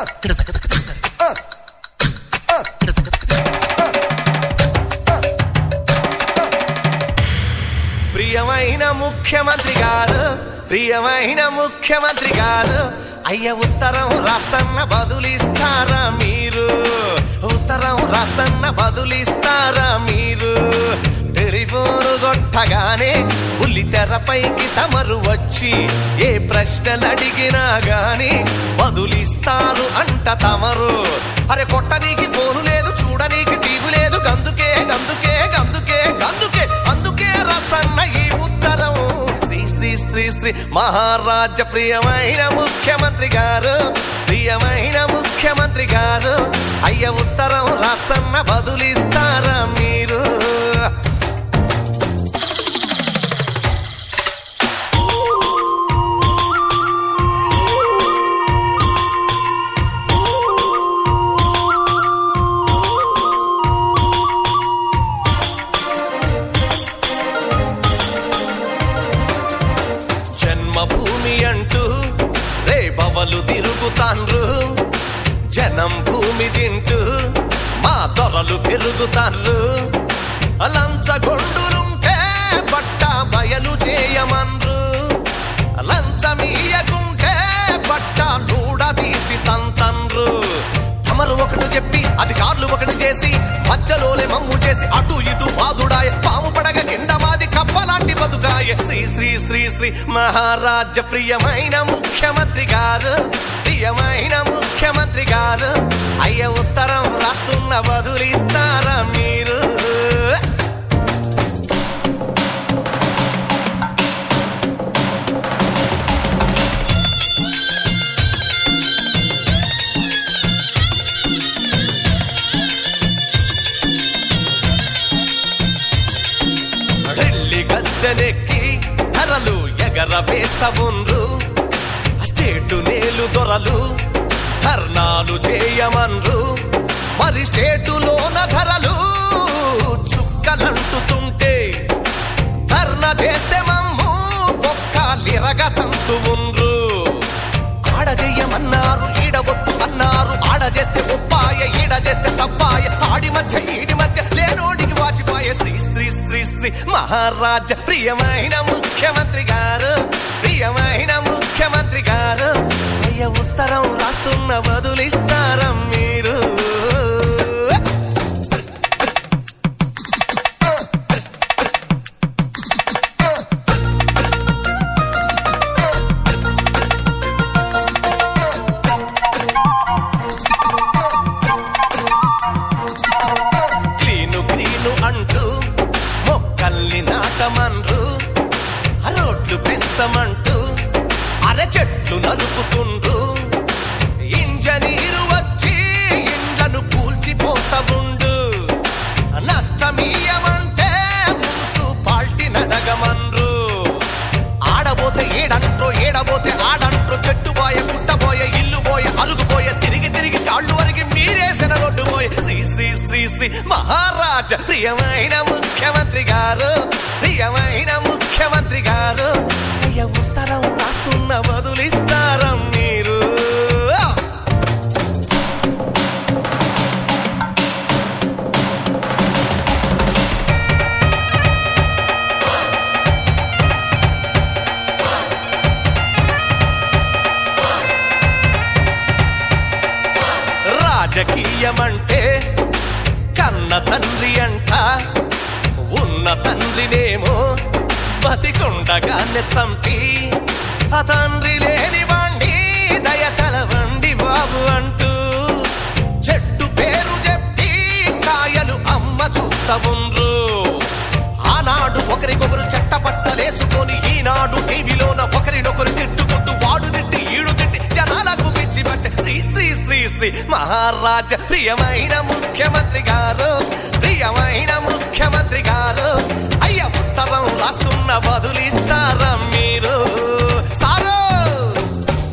ప్రియమైన ముఖ్యమంత్రి గారు, ప్రియమైన ముఖ్యమంత్రి గారు, అయ్య ఉత్తరం రాస్తన్న బదులిస్తారా మీరు? ఉత్తరం రాస్తన్న బదులిస్తారా మీరు? టెలిఫోన్ కొట్టగానే బుల్లి తెరపైకి తమరు వచ్చి ఏ ప్రశ్నలు అడిగినా గాని బదులిస్తారు అంట తమరు. అరే కొట్టనీకి ఫోను లేదు, చూడనీకి టీవీ లేదు, గందుకే గందుకే గందుకే గందుకే అందుకే రాస్తన్న ఈ ఉత్తరం. శ్రీ శ్రీ శ్రీ శ్రీ మహారాజ ప్రియమైన ముఖ్యమంత్రి గారు, ప్రియమైన ముఖ్యమంత్రి గారు, అయ్య ఉత్తరం రాస్తన్న బదులిస్తారా మీరు? జన్మభూమి అంటూ రేపవలు తిరుగుతాండ్రు, జనం భూమి తింటూ మా దొరలు తిరుగుతాండ్రు. లంచగొండులుంటే బట్ట బయలు చేయమన్రు, లంచమీయకుంటే బట్ట లూడదీసి తంతండ్రు. తమరు ఒకటి చెప్పి అధికారులు ఒకటి చేసి మధ్యలోనే మమ్ము చేసి అటు ఇటు బాదుడాయ, పాము పడగ కింద మాది కప్పలాంటి బతుకాయ. శ్రీ శ్రీ శ్రీ శ్రీ మహారాజ ప్రియమైన ముఖ్యమంత్రి గారు, ప్రియమైన ముఖ్యమంత్రి గారు, అయ్య ఉత్తరం రాస్తున్న బదులిస్తారా మీరు? గద్దెనెక్కి ధరలు ఎగరవేస్తా ఉండ్రు, స్టేటు నేలు దొరలు ధర్నాలు చేయమన్రు. మరి స్టేటులోన ధరలు చుక్కలంటుతుంటే ధర్నా చేస్తే మమ్ము ఒక్కలిరగతంతు ఉండ్రు. ఆడ చెయ్యమన్నారు, ఈడవద్దు అన్నారు, ఆడ చేస్తే ఒప్పాయ, ఈడ చేస్తే తప్పాయ, ఆడి మధ్య ఈడి మధ్య లేనోడికి వాచిపాయ. శ్రీ శ్రీ శ్రీ శ్రీ మహారాజ ప్రియమైన ముఖ్యమంత్రి గారు, ప్రియమైన ముఖ్యమంత్రి గారు, అయ్య ఉత్తరం రాస్తున్న బదులిస్తారా మీరు? క్లీను క్లీను అంటూ మొక్కల్ని నాటమన్రు, రోడ్లు పెంచమంటూ అర చెట్లు నరుకుతుండ్రు. ఇంజనీరు వచ్చి ఇండ్లను కూల్చిపోతా ఉండు, నష్టమీయమంటే మున్సిపాలిటీ నడగమన్రు. ఆడబోతే ఏడంట్రో, ఏడబోతే ఆడంట్రో, చెట్టుపోయే పుట్టబోయే ఇల్లు పోయే అరుగుపోయే, తిరిగి తిరిగి కాళ్ళు వరిగి మీరేసిన రోడ్డు పోయే. శ్రీ శ్రీ శ్రీ శ్రీ మహారాజ ప్రియమైన ముఖ్యమంత్రి గారు, ప్రియమైన ముఖ్యమంత్రి గారు, అయ్య ఉత్తరం రాస్తున్న బదులిస్తారా మీరు? రాజకీయమంటే కన్న తండ్రి అంట, ఉన్న తండ్రినేమో బతికుండగానే చంపి ఆ తండ్రి లేని వాణ్ణి దయతలవండి బాబు అంటూ చెట్టు పేరు చెప్పి కాయలు అమ్మ చూస్తా ఉండ్రు. ఆనాడు ఒకరికొకరు చెట్టపట్టలేసుకొని ఈనాడు టీవీలోన ఒకరినొకరు తిట్టుకుంటూ వాడు తిట్టి ఈడు తిట్టి జనాలకు పిచ్చి పట్టే. శ్రీ శ్రీ శ్రీ శ్రీ మహారాజ ప్రియమైన ముఖ్యమంత్రి గారు, ప్రియమైన ముఖ్యమంత్రి గారు, అయ్య ఉత్తరం రాస్తున్న బదులిస్తారా మీరు?